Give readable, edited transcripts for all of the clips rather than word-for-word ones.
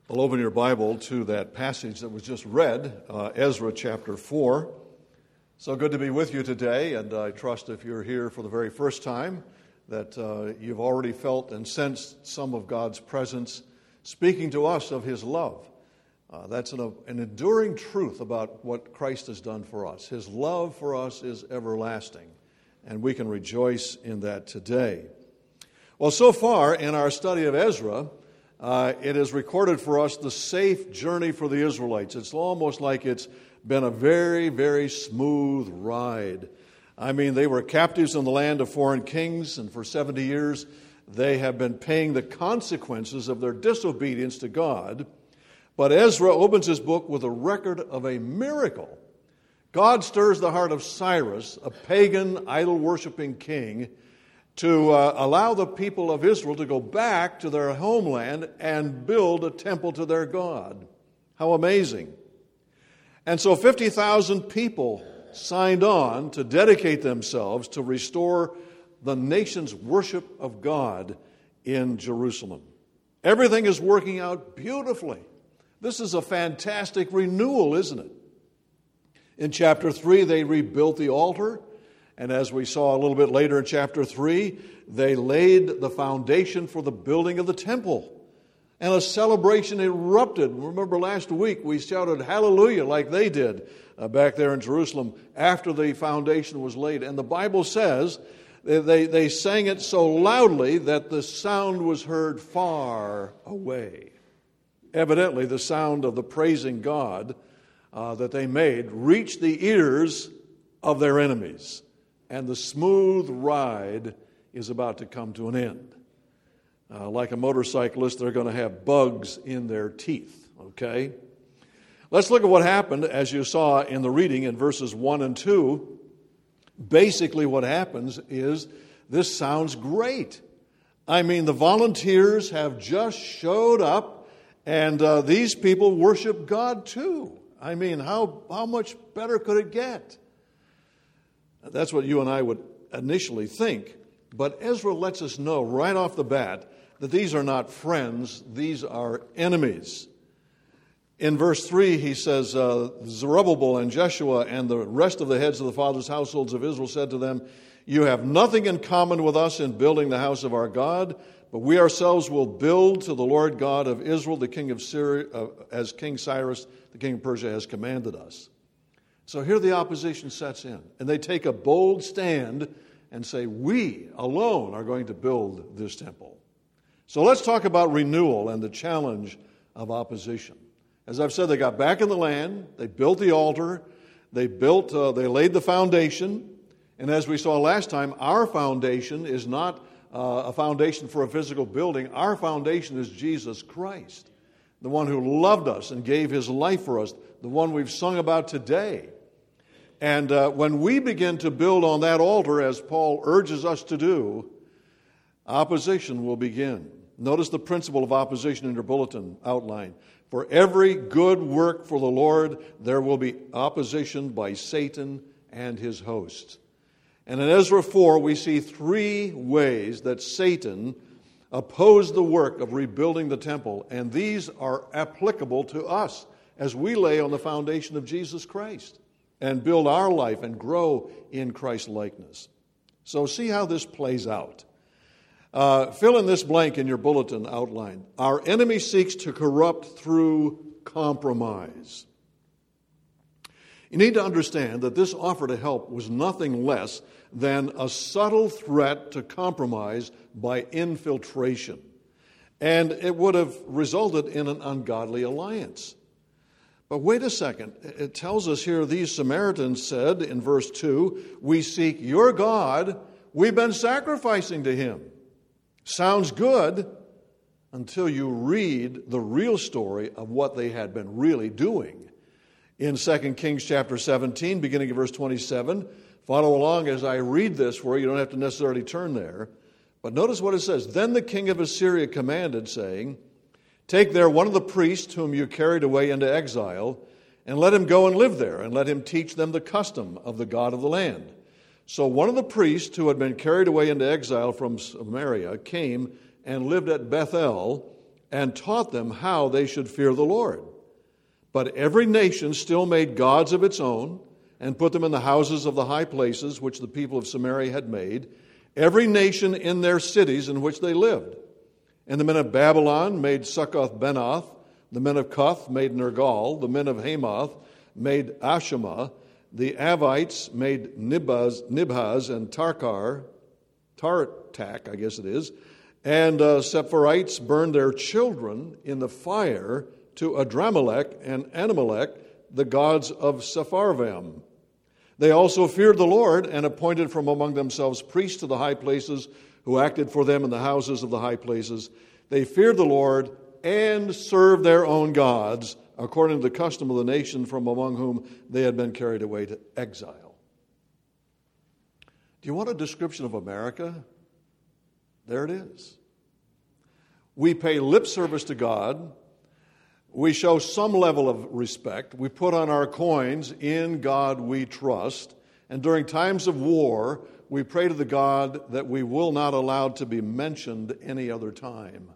Well, open your Bible to that passage that was just read, Ezra chapter 4. So good to be with you today, and I trust if you're here for the very first time that you've already felt and sensed some of God's presence speaking to us of His love. That's an enduring truth about what Christ has done for us. His love for us is everlasting, and we can rejoice in that today. Well, so far in our study of Ezra, it has recorded for us the safe journey for the Israelites. It's almost like it's been a very, very smooth ride. I mean, they were captives in the land of foreign kings, and for 70 years they have been paying the consequences of their disobedience to God. But Ezra opens his book with a record of a miracle. God stirs the heart of Cyrus, a pagan, idol-worshiping king, to allow the people of Israel to go back to their homeland and build a temple to their God. How amazing. And so 50,000 people signed on to dedicate themselves to restore the nation's worship of God in Jerusalem. Everything is working out beautifully. This is a fantastic renewal, isn't it? In chapter 3, they rebuilt the altar. And as we saw a little bit later in chapter 3, they laid the foundation for the building of the temple. And a celebration erupted. Remember last week we shouted hallelujah like they did back there in Jerusalem after the foundation was laid. And the Bible says they sang it so loudly that the sound was heard far away. Evidently the sound of the praising God that they made reached the ears of their enemies. And the smooth ride is about to come to an end. Like a motorcyclist, they're going to have bugs in their teeth, okay? Let's look at what happened, as you saw in the reading in verses 1 and 2. Basically what happens is this sounds great. I mean, the volunteers have just showed up, and these people worship God too. I mean, how much better could it get? That's what you and I would initially think. But Ezra lets us know right off the bat that these are not friends, these are enemies. In verse 3, he says, Zerubbabel and Jeshua and the rest of the heads of the fathers' households of Israel said to them, "You have nothing in common with us in building the house of our God, but we ourselves will build to the Lord God of Israel, the king of Syria, as King Cyrus, the king of Persia, has commanded us." So here the opposition sets in, and they take a bold stand and say, we alone are going to build this temple. So let's talk about renewal and the challenge of opposition. As I've said, they got back in the land, they built the altar, they laid the foundation, and as we saw last time, our foundation is not a foundation for a physical building. Our foundation is Jesus Christ, the one who loved us and gave His life for us, the one we've sung about today. And when we begin to build on that altar, as Paul urges us to do, opposition will begin. Notice the principle of opposition in your bulletin outline. For every good work for the Lord, there will be opposition by Satan and his hosts. And in Ezra 4, we see three ways that Satan opposed the work of rebuilding the temple, and these are applicable to us as we lay on the foundation of Jesus Christ and build our life and grow in Christ's likeness. So see how this plays out. Fill in this blank in your bulletin outline. Our enemy seeks to corrupt through compromise. You need to understand that this offer to help was nothing less than a subtle threat to compromise by infiltration. And it would have resulted in an ungodly alliance. But wait a second. It tells us here, these Samaritans said in verse 2, "We seek your God. We've been sacrificing to him." Sounds good until you read the real story of what they had been really doing. In 2 Kings chapter 17, beginning of verse 27, follow along as I read this for you. You don't have to necessarily turn there. But notice what it says. "Then the king of Assyria commanded, saying, 'Take there one of the priests whom you carried away into exile, and let him go and live there, and let him teach them the custom of the God of the land.' So one of the priests who had been carried away into exile from Samaria came and lived at Bethel, and taught them how they should fear the Lord. But every nation still made gods of its own and put them in the houses of the high places which the people of Samaria had made, every nation in their cities in which they lived. And the men of Babylon made Succoth-Benoth, the men of Cuth made Nergal, the men of Hamath made Ashima, the Avites made Nibhaz and Tartak, I guess it is, and Sepharites burned their children in the fire to Adramelech and Anamelech, the gods of Sepharvaim. They also feared the Lord and appointed from among themselves priests to the high places who acted for them in the houses of the high places. They feared the Lord and served their own gods according to the custom of the nation from among whom they had been carried away to exile. Do you want a description of America? There it is. We pay lip service to God. We show some level of respect. We put on our coins, "In God we trust." And during times of war, we pray to the God that we will not allow to be mentioned any other time.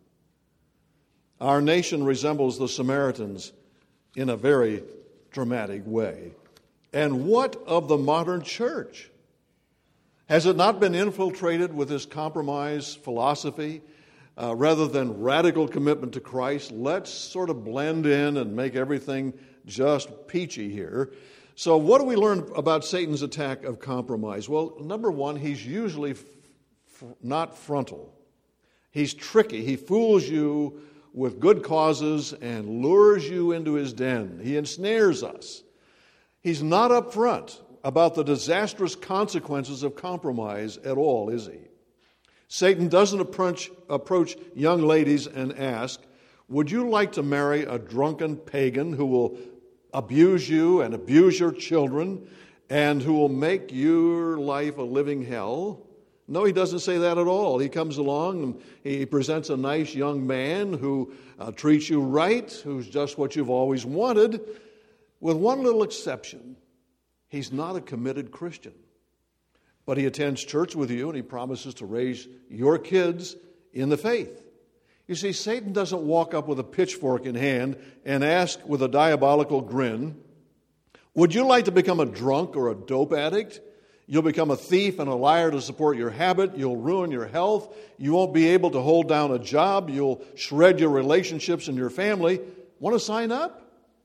Our nation resembles the Samaritans in a very dramatic way. And what of the modern church? Has it not been infiltrated with this compromise philosophy? Rather than radical commitment to Christ, let's sort of blend in and make everything just peachy here. So what do we learn about Satan's attack of compromise? Well, number one, he's usually not frontal. He's tricky. He fools you with good causes and lures you into his den. He ensnares us. He's not upfront about the disastrous consequences of compromise at all, is he? Satan doesn't approach young ladies and ask, "Would you like to marry a drunken pagan who will abuse you and abuse your children and who will make your life a living hell?" No, he doesn't say that at all. He comes along and he presents a nice young man who treats you right, who's just what you've always wanted, with one little exception. He's not a committed Christian. But he attends church with you and he promises to raise your kids in the faith. You see, Satan doesn't walk up with a pitchfork in hand and ask with a diabolical grin, "Would you like to become a drunk or a dope addict? You'll become a thief and a liar to support your habit. You'll ruin your health. You won't be able to hold down a job. You'll shred your relationships and your family. Want to sign up?"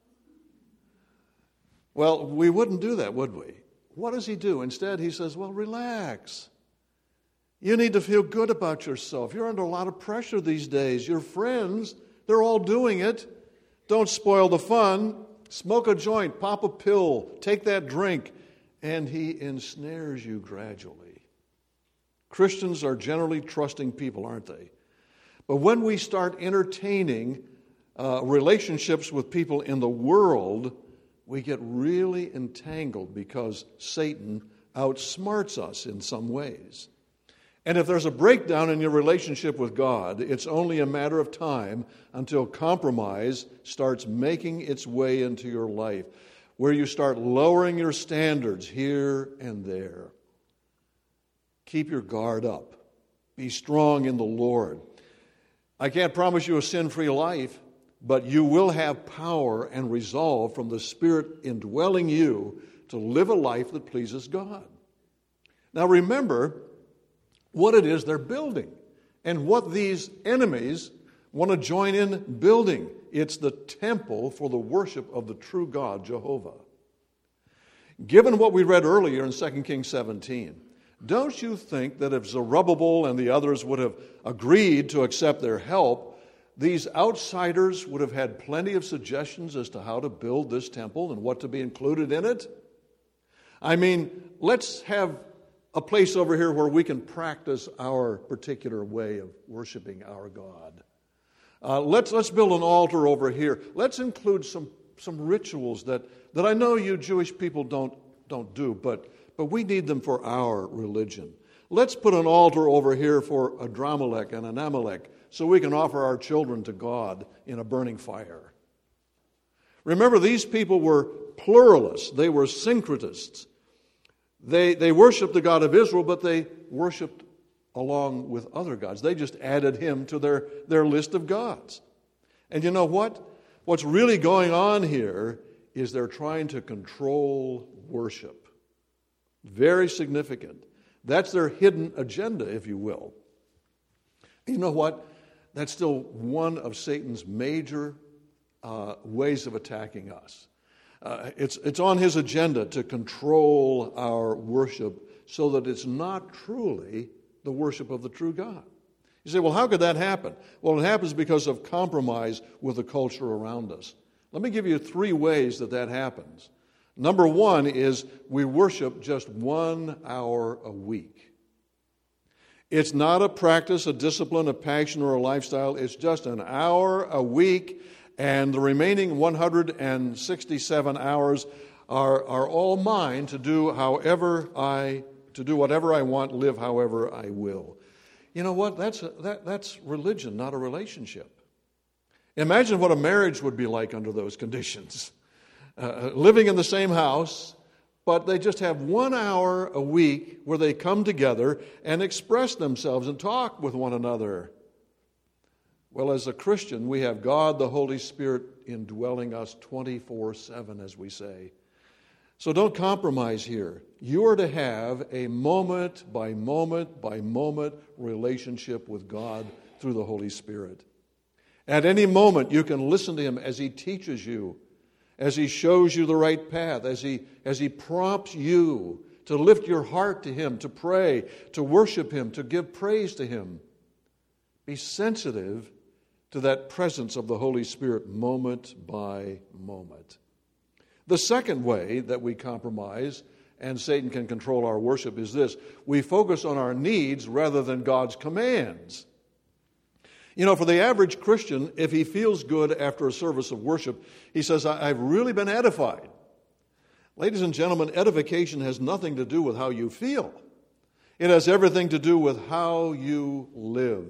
Well, we wouldn't do that, would we? What does he do? Instead, he says, "Well, relax. You need to feel good about yourself. You're under a lot of pressure these days. Your friends, they're all doing it. Don't spoil the fun. Smoke a joint, pop a pill, take that drink." And he ensnares you gradually. Christians are generally trusting people, aren't they? But when we start entertaining relationships with people in the world, we get really entangled because Satan outsmarts us in some ways. And if there's a breakdown in your relationship with God, it's only a matter of time until compromise starts making its way into your life, where you start lowering your standards here and there. Keep your guard up. Be strong in the Lord. I can't promise you a sin-free life, but you will have power and resolve from the Spirit indwelling you to live a life that pleases God. Now remember what it is they're building and what these enemies want to join in building. It's the temple for the worship of the true God, Jehovah. Given what we read earlier in 2 Kings 17, don't you think that if Zerubbabel and the others would have agreed to accept their help, these outsiders would have had plenty of suggestions as to how to build this temple and what to be included in it? I mean, let's have a place over here where we can practice our particular way of worshiping our God. Let's build an altar over here. Let's include some rituals that I know you Jewish people don't do, but we need them for our religion. Let's put an altar over here for Adramelech and Anamelech so we can offer our children to God in a burning fire. Remember, these people were pluralists. They were syncretists. They worshiped the God of Israel, but they worshiped along with other gods. They just added him to their list of gods. And you know what? What's really going on here is they're trying to control worship. Very significant. That's their hidden agenda, if you will. You know what? That's still one of Satan's major ways of attacking us. It's on his agenda to control our worship so that it's not truly the worship of the true God. You say, well, how could that happen? Well, it happens because of compromise with the culture around us. Let me give you 3 ways that happens. Number 1 is we worship just 1 hour a week. It's not a practice, a discipline, a passion, or a lifestyle. It's just an hour a week, and the remaining 167 hours are all mine to do whatever I want, live however I will. You know what? That's religion, not a relationship. Imagine what a marriage would be like under those conditions. Living in the same house, but they just have 1 hour a week where they come together and express themselves and talk with one another. Well, as a Christian, we have God, the Holy Spirit, indwelling us 24/7, as we say. So don't compromise here. You are to have a moment by moment by moment relationship with God through the Holy Spirit. At any moment, you can listen to Him as He teaches you, as He shows you the right path, as He prompts you to lift your heart to Him, to pray, to worship Him, to give praise to Him. Be sensitive to that presence of the Holy Spirit moment by moment. The second way that we compromise and Satan can control our worship is this: we focus on our needs rather than God's commands. You know, for the average Christian, if he feels good after a service of worship, he says, I've really been edified. Ladies and gentlemen, edification has nothing to do with how you feel. It has everything to do with how you live.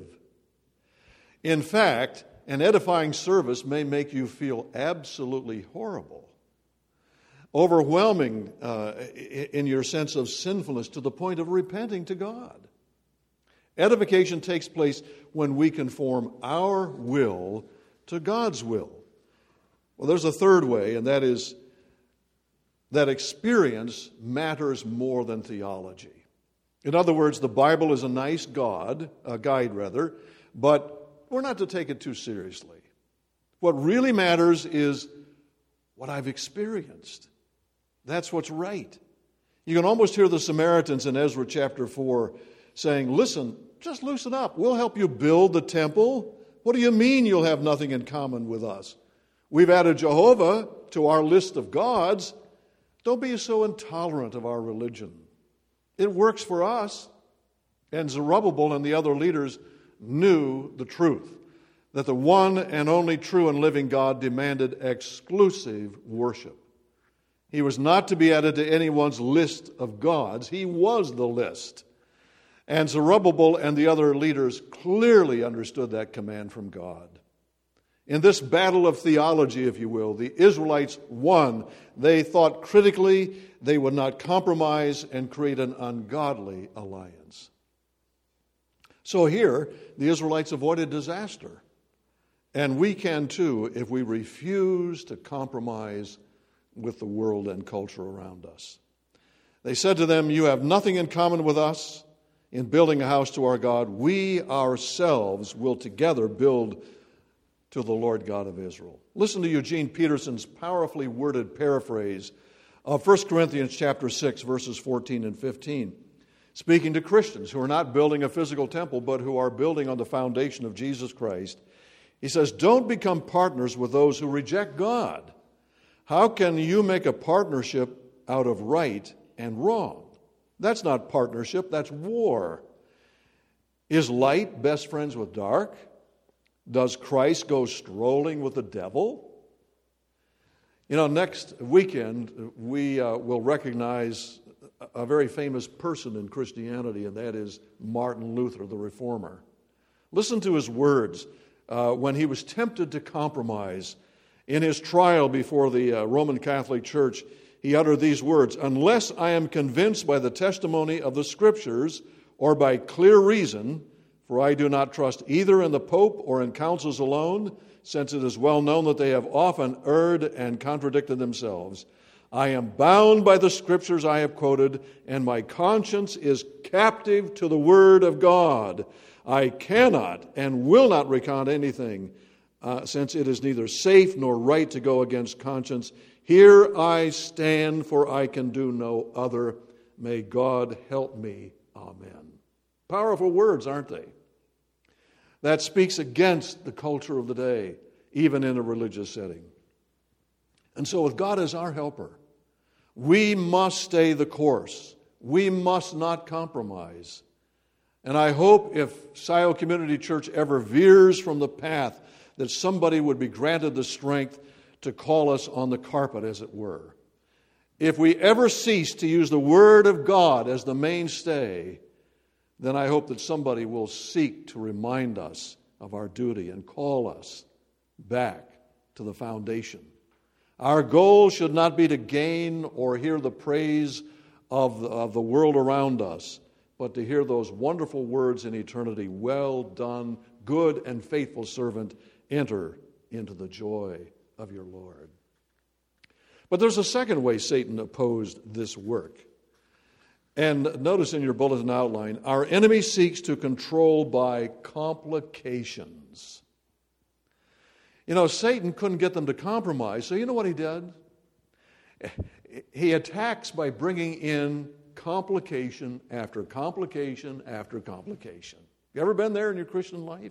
In fact, an edifying service may make you feel absolutely horrible, overwhelming in your sense of sinfulness to the point of repenting to God. Edification takes place when we conform our will to God's will. Well, there's a third way, and that is that experience matters more than theology. In other words, the Bible is a nice guide, but we're not to take it too seriously. What really matters is what I've experienced. That's what's right. You can almost hear the Samaritans in Ezra chapter 4 saying, listen, just loosen up. We'll help you build the temple. What do you mean you'll have nothing in common with us? We've added Jehovah to our list of gods. Don't be so intolerant of our religion. It works for us. And Zerubbabel and the other leaders knew the truth, that the one and only true and living God demanded exclusive worship. He was not to be added to anyone's list of gods. He was the list. And Zerubbabel and the other leaders clearly understood that command from God. In this battle of theology, if you will, the Israelites won. They thought critically, they would not compromise and create an ungodly alliance. So here, the Israelites avoided disaster. And we can too if we refuse to compromise with the world and culture around us. They said to them, you have nothing in common with us in building a house to our God. We ourselves will together build to the Lord God of Israel. Listen to Eugene Peterson's powerfully worded paraphrase of 1 Corinthians chapter 6, verses 14 and 15. Speaking to Christians who are not building a physical temple, but who are building on the foundation of Jesus Christ, he says, don't become partners with those who reject God. How can you make a partnership out of right and wrong? That's not partnership, that's war. Is light best friends with dark? Does Christ go strolling with the devil? You know, next weekend we will recognize a very famous person in Christianity, and that is Martin Luther, the Reformer. Listen to his words when he was tempted to compromise. In his trial before the Roman Catholic Church, he uttered these words, unless I am convinced by the testimony of the Scriptures or by clear reason, For I do not trust either in the Pope or in councils alone, since it is well known that they have often erred and contradicted themselves. I am bound by the scriptures I have quoted, and my conscience is captive to the word of God. I cannot and will not recount anything, since it is neither safe nor right to go against conscience. Here I stand, for I can do no other. May God help me. Amen. Powerful words, aren't they? That speaks against the culture of the day, even in a religious setting. And so with God as our helper, we must stay the course. We must not compromise. And I hope if Scioto Community Church ever veers from the path, that somebody would be granted the strength to call us on the carpet, as it were. If we ever cease to use the Word of God as the mainstay, then I hope that somebody will seek to remind us of our duty and call us back to the foundation. Our goal should not be to gain or hear the praise of the world around us, but to hear those wonderful words in eternity, "Well done, good and faithful servant, enter into the joy of your Lord." But there's a second way Satan opposed this work. And notice in your bulletin outline, our enemy seeks to control by complications. You know, Satan couldn't get them to compromise, so you know what he did? He attacks by bringing in complication after complication after complication. You ever been there in your Christian life?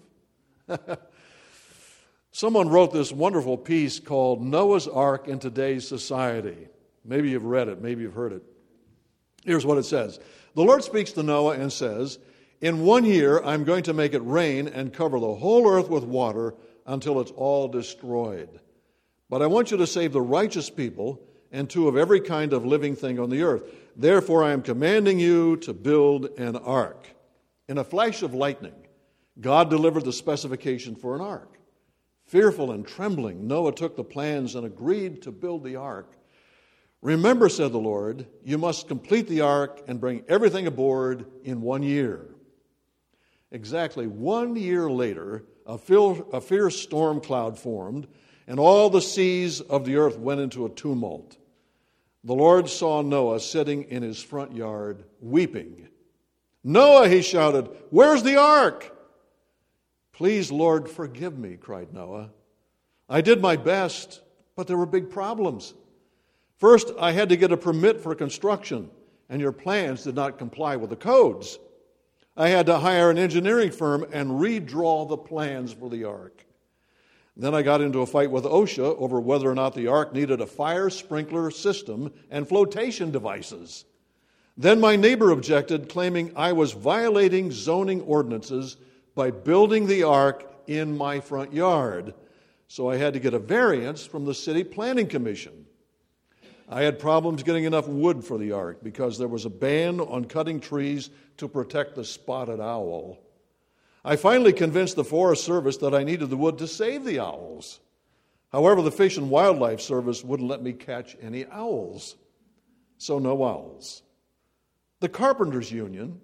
Someone wrote this wonderful piece called Noah's Ark in Today's Society. Maybe you've read it, maybe you've heard it. Here's what it says. The Lord speaks to Noah and says, "In 1 year I'm going to make it rain and cover the whole earth with water until it's all destroyed. But I want you to save the righteous people and 2 of every kind of living thing on the earth. Therefore I am commanding you to build an ark." In a flash of lightning, God delivered the specification for an ark. Fearful and trembling, Noah took the plans and agreed to build the ark. "Remember," said the Lord, "you must complete the ark and bring everything aboard in 1 year." Exactly 1 year later, a fierce storm cloud formed, and all the seas of the earth went into a tumult. The Lord saw Noah sitting in his front yard, weeping. "Noah," he shouted, "where's the ark?" "Please, Lord, forgive me," cried Noah. "I did my best, but there were big problems. First, I had to get a permit for construction, and your plans did not comply with the codes. I had to hire an engineering firm and redraw the plans for the ark. Then I got into a fight with OSHA over whether or not the ark needed a fire sprinkler system and flotation devices. Then my neighbor objected, claiming I was violating zoning ordinances by building the ark in my front yard. So I had to get a variance from the city planning commission. I had problems getting enough wood for the ark because there was a ban on cutting trees to protect the spotted owl. I finally convinced the Forest Service that I needed the wood to save the owls. However, the Fish and Wildlife Service wouldn't let me catch any owls. So no owls. The Carpenters Union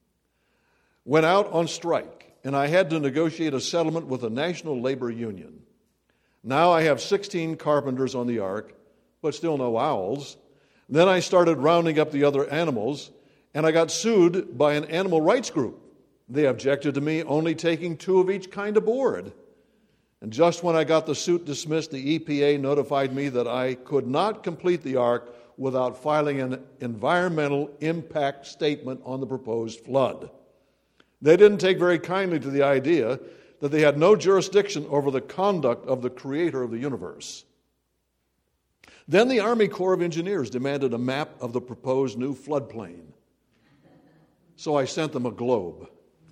went out on strike, and I had to negotiate a settlement with the National Labor Union. Now I have 16 carpenters on the ark, but still no owls. Then I started rounding up the other animals, and I got sued by an animal rights group. They objected to me only taking 2 of each kind aboard. And just when I got the suit dismissed, the EPA notified me that I could not complete the ark without filing an environmental impact statement on the proposed flood. They didn't take very kindly to the idea that they had no jurisdiction over the conduct of the creator of the universe. Then the Army Corps of Engineers demanded a map of the proposed new floodplain. So I sent them a globe.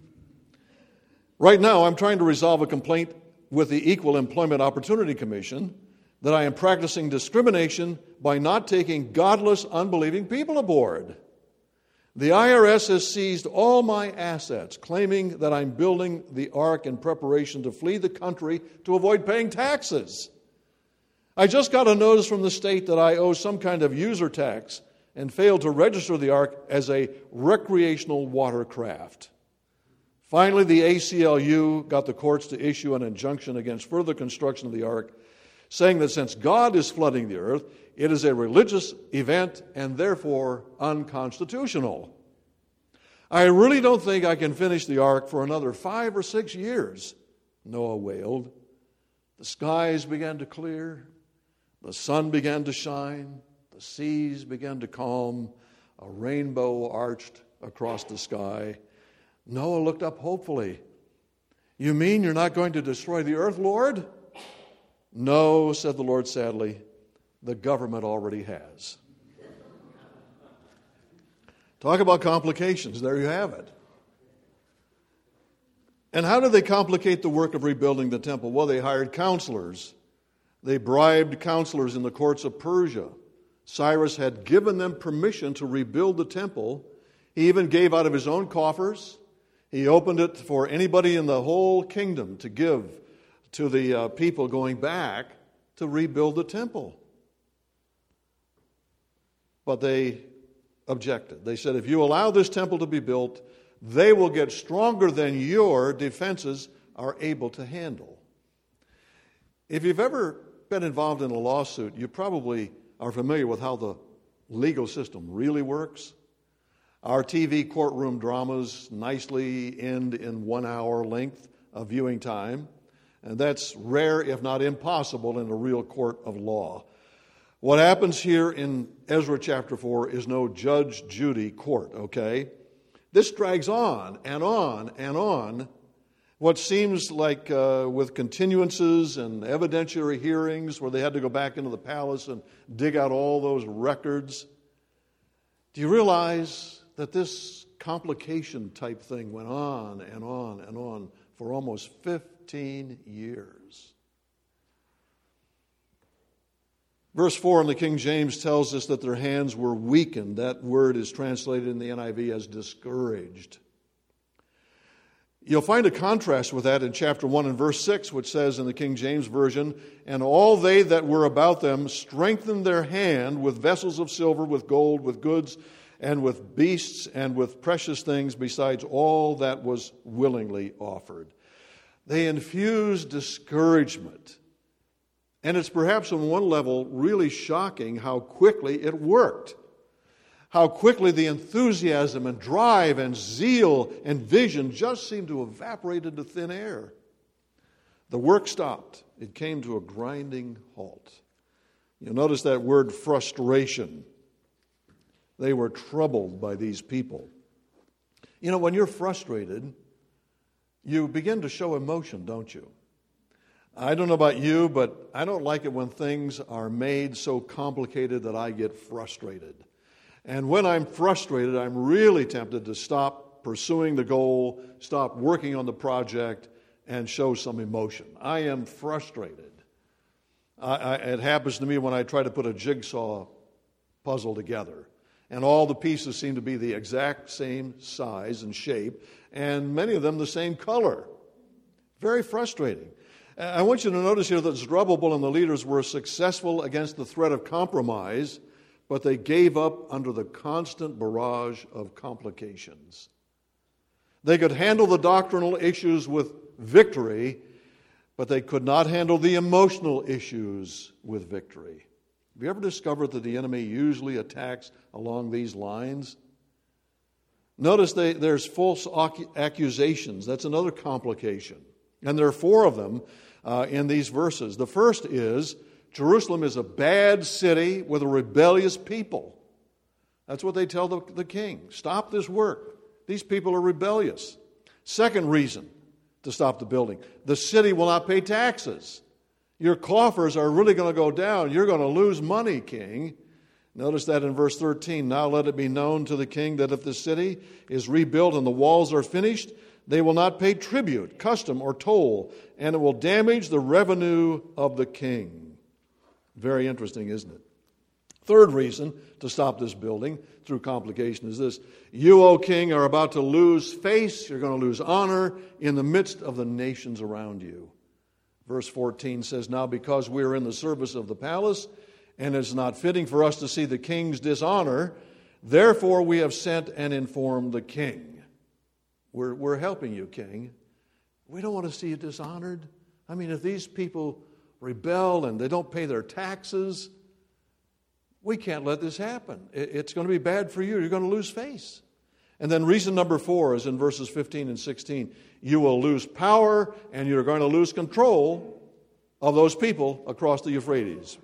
Right now, I'm trying to resolve a complaint with the Equal Employment Opportunity Commission that I am practicing discrimination by not taking godless, unbelieving people aboard. The IRS has seized all my assets, claiming that I'm building the ark in preparation to flee the country to avoid paying taxes. I just got a notice from the state that I owe some kind of user tax and failed to register the ark as a recreational watercraft. Finally, the ACLU got the courts to issue an injunction against further construction of the ark, saying that since God is flooding the earth, it is a religious event and therefore unconstitutional. I really don't think I can finish the ark for another 5 or 6 years, Noah wailed. The skies began to clear, the sun began to shine, the seas began to calm, a rainbow arched across the sky. Noah looked up hopefully. You mean you're not going to destroy the earth, Lord? No, said the Lord sadly, the government already has. Talk about complications. There you have it. And how did they complicate the work of rebuilding the temple? Well, they hired counselors. They bribed counselors in the courts of Persia. Cyrus had given them permission to rebuild the temple. He even gave out of his own coffers. He opened it for anybody in the whole kingdom to give to the people going back to rebuild the temple. But they objected. They said, if you allow this temple to be built, they will get stronger than your defenses are able to handle. If you've ever been involved in a lawsuit, you probably are familiar with how the legal system really works. Our TV courtroom dramas nicely end in 1 hour length of viewing time, and that's rare, if not impossible, in a real court of law. What happens here in Ezra chapter 4 is no Judge Judy court, okay? This drags on and on and on. What seems like with continuances and evidentiary hearings where they had to go back into the palace and dig out all those records. Do you realize that this complication type thing went on and on and on for almost 15 years? Verse 4 in the King James tells us that their hands were weakened. That word is translated in the NIV as discouraged. You'll find a contrast with that in chapter 1 and verse 6, which says in the King James Version, and all they that were about them strengthened their hand with vessels of silver, with gold, with goods, and with beasts, and with precious things, besides all that was willingly offered. They infused discouragement. And it's perhaps on one level really shocking how quickly it worked. How quickly the enthusiasm and drive and zeal and vision just seemed to evaporate into thin air. The work stopped. It came to a grinding halt. You'll notice that word frustration. They were troubled by these people. You know, when you're frustrated, you begin to show emotion, don't you? I don't know about you, but I don't like it when things are made so complicated that I get frustrated. And when I'm frustrated, I'm really tempted to stop pursuing the goal, stop working on the project, and show some emotion. I am frustrated. It happens to me when I try to put a jigsaw puzzle together. And all the pieces seem to be the exact same size and shape, and many of them the same color. Very frustrating. I want you to notice here that Zerubbabel and the leaders were successful against the threat of compromise, but they gave up under the constant barrage of complications. They could handle the doctrinal issues with victory, but they could not handle the emotional issues with victory. Have you ever discovered that the enemy usually attacks along these lines? Notice there's false accusations. That's another complication. And there are 4 of them in these verses. The first is, Jerusalem is a bad city with a rebellious people. That's what they tell the king. Stop this work. These people are rebellious. Second reason to stop the building. The city will not pay taxes. Your coffers are really going to go down. You're going to lose money, king. Notice that in verse 13. Now let it be known to the king that if the city is rebuilt and the walls are finished, they will not pay tribute, custom, or toll, and it will damage the revenue of the king. Very interesting, isn't it? Third reason to stop this building through complication is this. You, O king, are about to lose face. You're going to lose honor in the midst of the nations around you. Verse 14 says, now because we are in the service of the palace, and it's not fitting for us to see the king's dishonor, therefore we have sent and informed the king. We're helping you, king. We don't want to see you dishonored. I mean, if these people rebel and they don't pay their taxes, we can't let this happen. It's going to be bad for you. You're going to lose face. And then reason number 4 is in verses 15 and 16. You will lose power and you're going to lose control of those people across the Euphrates.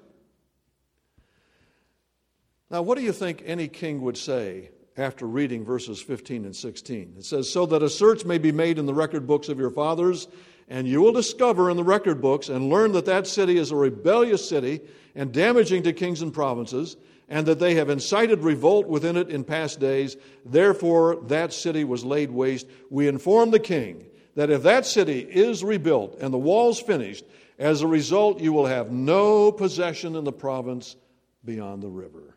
Now, what do you think any king would say after reading verses 15 and 16? It says, so that a search may be made in the record books of your fathers, and you will discover in the record books and learn that that city is a rebellious city and damaging to kings and provinces, and that they have incited revolt within it in past days. Therefore, that city was laid waste. We inform the king that if that city is rebuilt and the walls finished, as a result, you will have no possession in the province beyond the river.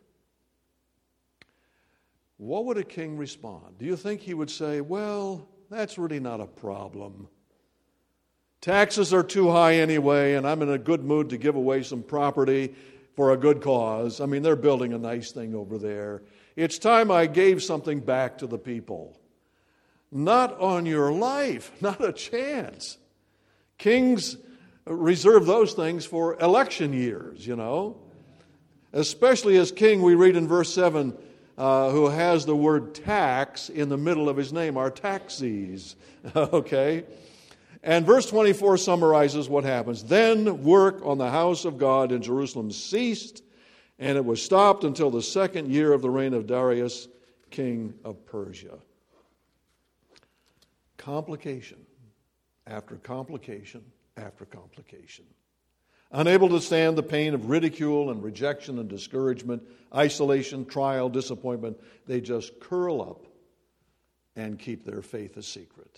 What would a king respond? Do you think he would say, well, that's really not a problem. Taxes are too high anyway, and I'm in a good mood to give away some property for a good cause. I mean, they're building a nice thing over there. It's time I gave something back to the people. Not on your life, not a chance. Kings reserve those things for election years, you know. Especially as king, we read in verse 7, who has the word tax in the middle of his name, Artaxerxes. Okay? And verse 24 summarizes what happens. Then work on the house of God in Jerusalem ceased, and it was stopped until the 2nd year of the reign of Darius, king of Persia. Complication after complication after complication. Unable to stand the pain of ridicule and rejection and discouragement, isolation, trial, disappointment, they just curl up and keep their faith a secret.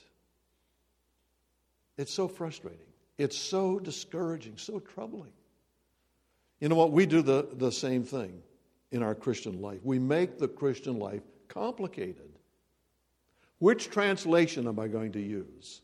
It's so frustrating. It's so discouraging, so troubling. You know what? We do the same thing in our Christian life. We make the Christian life complicated. Which translation am I going to use?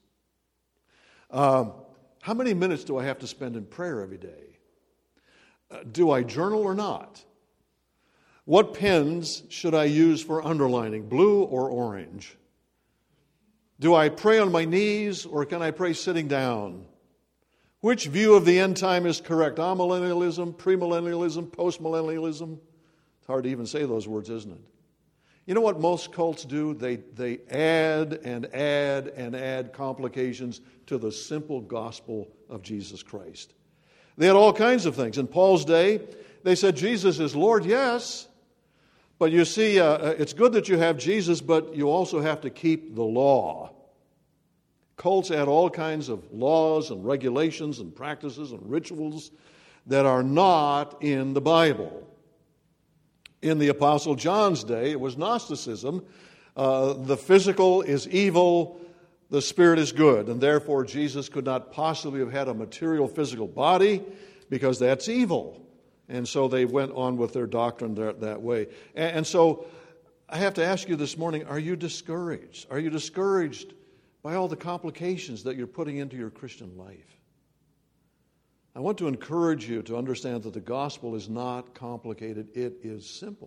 How many minutes do I have to spend in prayer every day? Do I journal or not? What pens should I use for underlining, blue or orange? Do I pray on my knees or can I pray sitting down? Which view of the end time is correct? Amillennialism, premillennialism, postmillennialism? It's hard to even say those words, isn't it? You know what most cults do? They add and add and add complications to the simple gospel of Jesus Christ. They had all kinds of things. In Paul's day, they said Jesus is Lord, yes. But you see, it's good that you have Jesus, but you also have to keep the law. Cults add all kinds of laws and regulations and practices and rituals that are not in the Bible. In the Apostle John's day, it was Gnosticism. The physical is evil, the spirit is good, and therefore Jesus could not possibly have had a material physical body because that's evil. And so they went on with their doctrine that way. And so I have to ask you this morning, are you discouraged? Are you discouraged by all the complications that you're putting into your Christian life? I want to encourage you to understand that the gospel is not complicated, it is simple.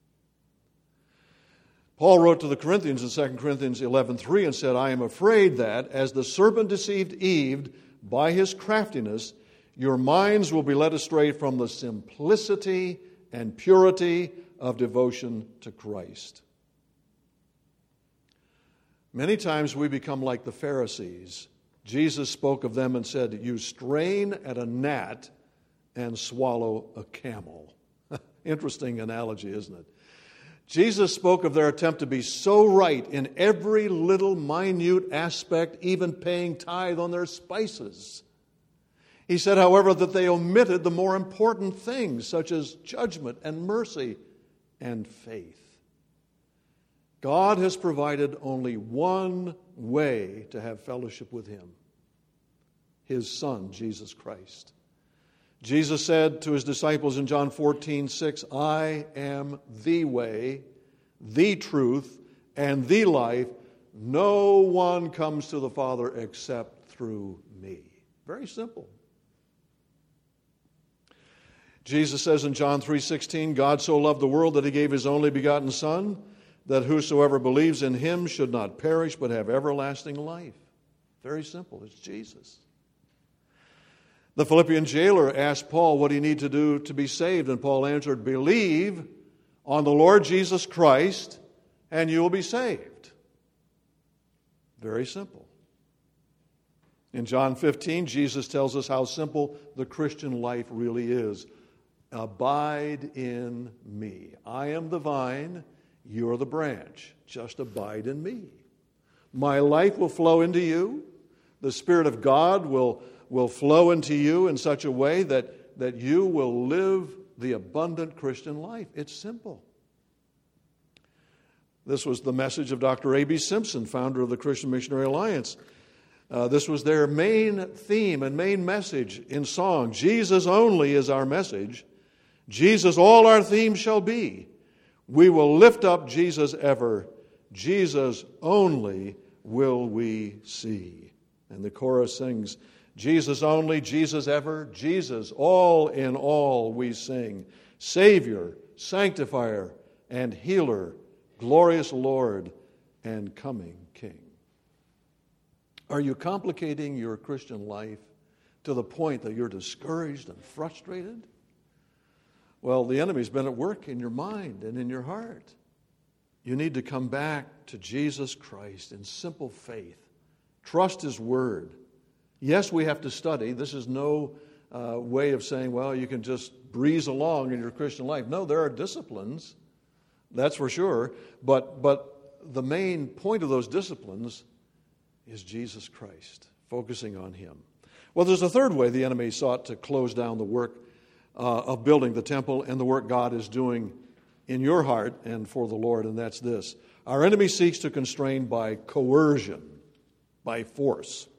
Paul wrote to the Corinthians in 2 Corinthians 11:3 and said, I am afraid that, as the serpent deceived Eve by his craftiness, your minds will be led astray from the simplicity and purity of devotion to Christ. Many times we become like the Pharisees. Jesus spoke of them and said, you strain at a gnat and swallow a camel. Interesting analogy, isn't it? Jesus spoke of their attempt to be so right in every little minute aspect, even paying tithe on their spices. He said, however, that they omitted the more important things, such as judgment and mercy and faith. God has provided only one way to have fellowship with Him: His Son, Jesus Christ. Jesus said to His disciples in John 14:6, I am the way, the truth, and the life. No one comes to the Father except through me. Very simple. Jesus says in John 3:16, God so loved the world that He gave His only begotten Son, that whosoever believes in him should not perish but have everlasting life. Very simple. It's Jesus. The Philippian jailer asked Paul what he needed to do to be saved, and Paul answered, believe on the Lord Jesus Christ, and you will be saved. Very simple. In John 15, Jesus tells us how simple the Christian life really is. Abide in me. I am the vine, you are the branch. Just abide in me. My life will flow into you. The Spirit of God will flow into you in such a way that you will live the abundant Christian life. It's simple. This was the message of Dr. A.B. Simpson, founder of the Christian Missionary Alliance. This was their main theme and main message in song. Jesus only is our message. Jesus all our theme shall be. We will lift up Jesus ever. Jesus only will we see. And the chorus sings, Jesus only, Jesus ever, Jesus all in all we sing. Savior, sanctifier, and healer, glorious Lord, and coming King. Are you complicating your Christian life to the point that you're discouraged and frustrated? Well, the enemy's been at work in your mind and in your heart. You need to come back to Jesus Christ in simple faith. Trust His Word. Yes, we have to study. This is no way of saying, well, you can just breeze along in your Christian life. No, there are disciplines, that's for sure. But the main point of those disciplines is Jesus Christ, focusing on Him. Well, there's a third way the enemy sought to close down the work of building the temple and the work God is doing in your heart and for the Lord, and that's this. Our enemy seeks to constrain by coercion, by force.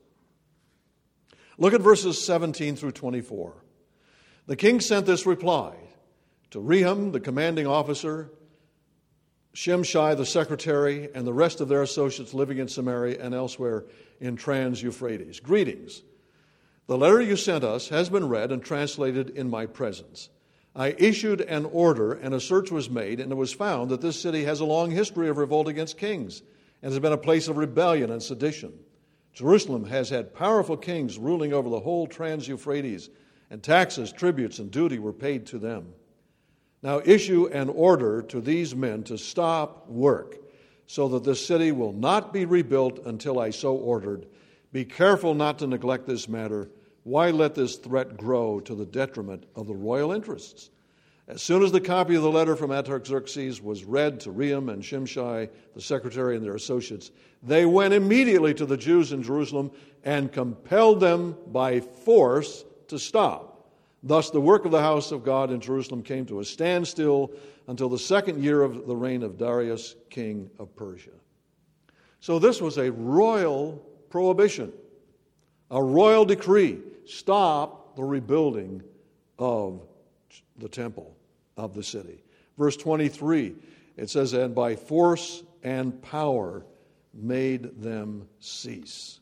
Look at verses 17 through 24. The king sent this reply to Rehum, the commanding officer, Shimshai, the secretary, and the rest of their associates living in Samaria and elsewhere in Trans-Euphrates. Greetings. The letter you sent us has been read and translated in my presence. I issued an order, and a search was made, and it was found that this city has a long history of revolt against kings and has been a place of rebellion and sedition. Jerusalem has had powerful kings ruling over the whole Trans-Euphrates, and taxes, tributes, and duty were paid to them. Now issue an order to these men to stop work, so that this city will not be rebuilt until I so ordered. Be careful not to neglect this matter. Why let this threat grow to the detriment of the royal interests? As soon as the copy of the letter from Artaxerxes was read to Rehum and Shimshai, the secretary, and their associates, they went immediately to the Jews in Jerusalem and compelled them by force to stop. Thus the work of the house of God in Jerusalem came to a standstill until the second year of the reign of Darius, king of Persia. So this was a royal prohibition, a royal decree. Stop the rebuilding of the temple of the city. Verse 23, it says, and by force and power made them cease.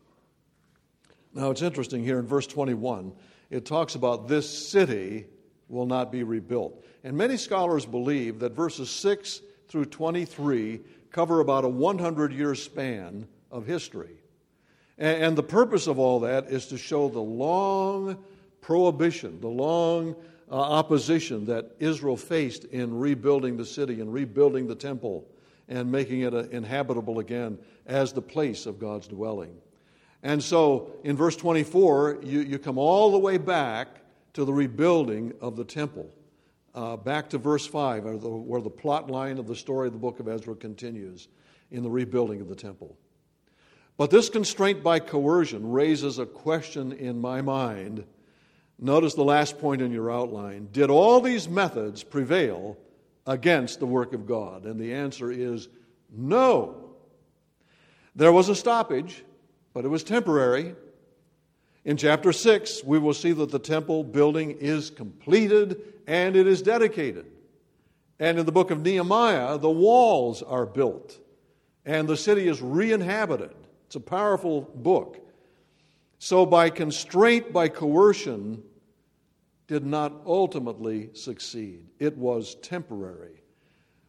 Now it's interesting here in verse 21, it talks about this city will not be rebuilt. And many scholars believe that verses 6 through 23 cover about a 100-year span of history. And the purpose of all that is to show the long prohibition, the long opposition that Israel faced in rebuilding the city and rebuilding the temple and making it inhabitable again as the place of God's dwelling. And so in verse 24, you come all the way back to the rebuilding of the temple, back to verse 5, where the plot line of the story of the book of Ezra continues in the rebuilding of the temple. But this constraint by coercion raises a question in my mind. Notice the last point in your outline. Did all these methods prevail against the work of God? And the answer is no. There was a stoppage, but it was temporary. In chapter 6, we will see that the temple building is completed and it is dedicated. And in the book of Nehemiah, the walls are built and the city is re-inhabited. It's a powerful book. So by constraint, by coercion, did not ultimately succeed. It was temporary.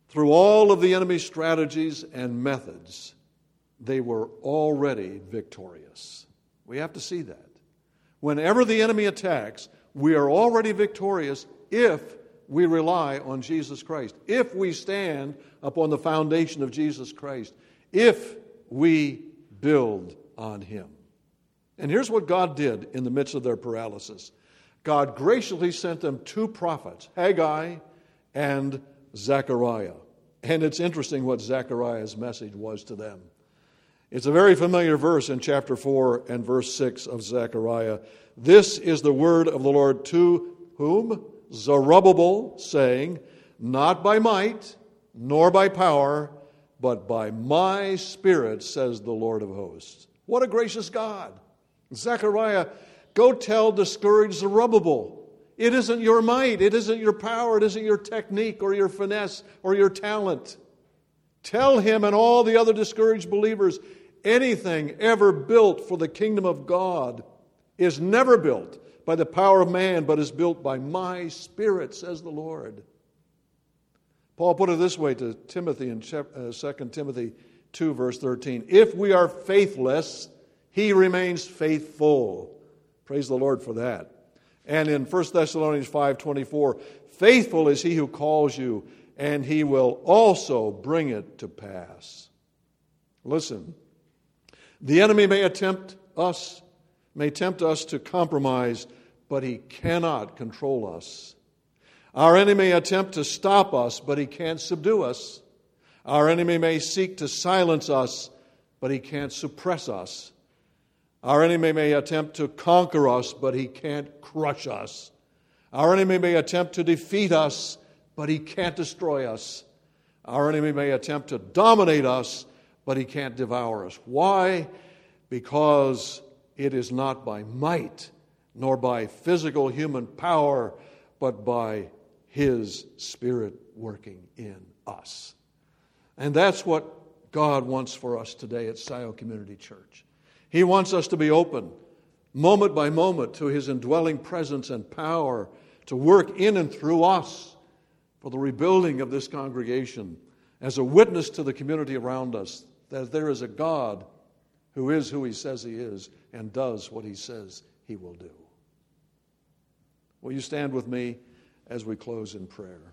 through all of the enemy's strategies and methods, they were already victorious. We have to see that. Whenever the enemy attacks, we are already victorious if we rely on Jesus Christ, if we stand upon the foundation of Jesus Christ, if we build on Him. And here's what God did in the midst of their paralysis. God graciously sent them two prophets, Haggai and Zechariah. And it's interesting what Zechariah's message was to them. It's a very familiar verse in chapter 4 and verse 6 of Zechariah. This is the word of the Lord to whom? Zerubbabel, saying, not by might, nor by power, but by my Spirit, says the Lord of hosts. What a gracious God. Zechariah, go tell discouraged Zerubbabel. It isn't your might, it isn't your power, it isn't your technique or your finesse or your talent. Tell him and all the other discouraged believers, anything ever built for the kingdom of God is never built by the power of man, but is built by my Spirit, says the Lord. Paul put it this way to Timothy in 2 Timothy 2, verse 13. If we are faithless, he remains faithful. Praise the Lord for that. And in 1 Thessalonians 5:24, faithful is he who calls you, and he will also bring it to pass. Listen, the enemy may tempt us to compromise, but he cannot control us. Our enemy may attempt to stop us, but he can't subdue us. Our enemy may seek to silence us, but he can't suppress us. Our enemy may attempt to conquer us, but he can't crush us. Our enemy may attempt to defeat us, but he can't destroy us. Our enemy may attempt to dominate us, but he can't devour us. Why? Because it is not by might, nor by physical human power, but by His Spirit working in us. And that's what God wants for us today at Scioto Community Church. He wants us to be open, moment by moment, to His indwelling presence and power to work in and through us for the rebuilding of this congregation as a witness to the community around us that there is a God who is who He says He is and does what He says He will do. Will you stand with me as we close in prayer?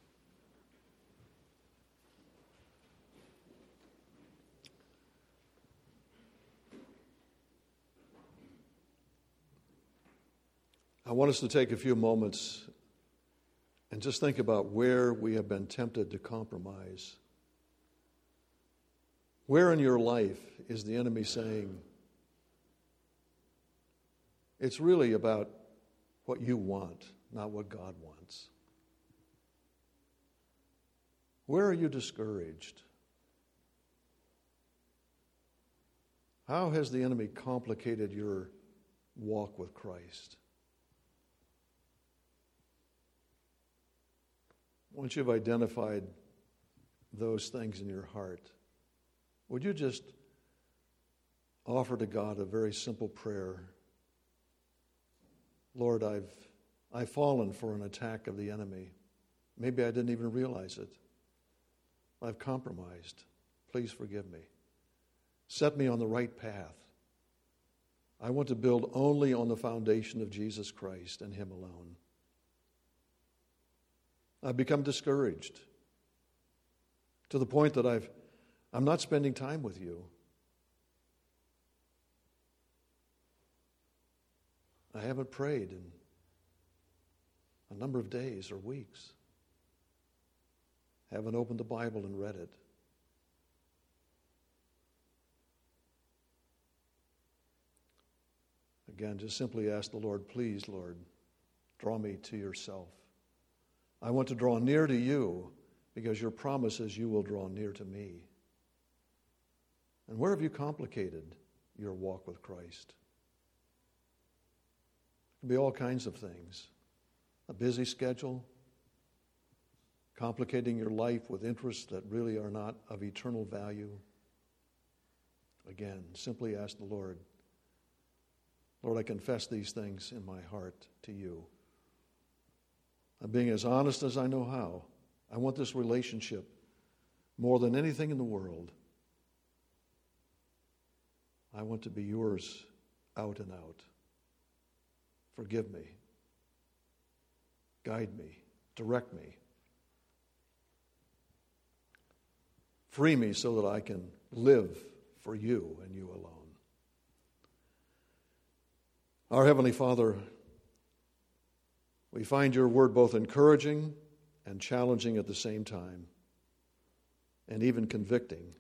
I want us to take a few moments and just think about where we have been tempted to compromise. Where in your life is the enemy saying, it's really about what you want, not what God wants? Where are you discouraged? How has the enemy complicated your walk with Christ? Once you've identified those things in your heart, would you just offer to God a very simple prayer? Lord, I've fallen for an attack of the enemy. Maybe I didn't even realize it. I've compromised. Please forgive me. Set me on the right path. I want to build only on the foundation of Jesus Christ and Him alone. I've become discouraged to the point that I'm not spending time with you. I haven't prayed in a number of days or weeks. Haven't opened the Bible and read it. Again, just simply ask the Lord, please, Lord, draw me to yourself. I want to draw near to you because your promise is you will draw near to me. And where have you complicated your walk with Christ? It can be all kinds of things. A busy schedule, complicating your life with interests that really are not of eternal value. Again, simply ask the Lord, Lord, I confess these things in my heart to you. I'm being as honest as I know how. I want this relationship more than anything in the world. I want to be yours out and out. Forgive me. Guide me. Direct me. Free me so that I can live for you and you alone. Our Heavenly Father, we find your word both encouraging and challenging at the same time, and even convicting.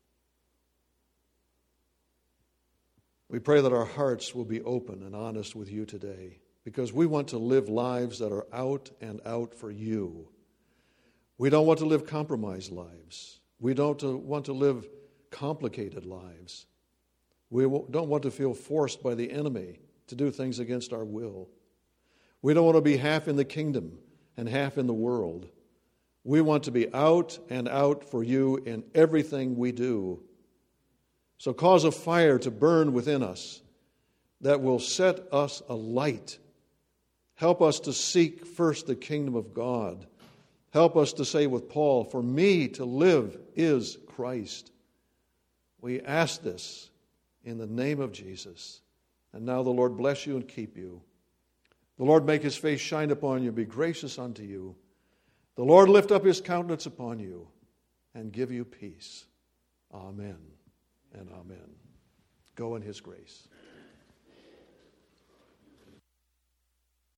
We pray that our hearts will be open and honest with you today, because we want to live lives that are out and out for you. We don't want to live compromised lives. We don't want to live complicated lives. We don't want to feel forced by the enemy to do things against our will. We don't want to be half in the kingdom and half in the world. We want to be out and out for you in everything we do. So cause a fire to burn within us that will set us alight. Help us to seek first the kingdom of God. Help us to say with Paul, for me to live is Christ. We ask this in the name of Jesus. And now the Lord bless you and keep you. The Lord make his face shine upon you and be gracious unto you. The Lord lift up his countenance upon you and give you peace. Amen and amen. Go in his grace.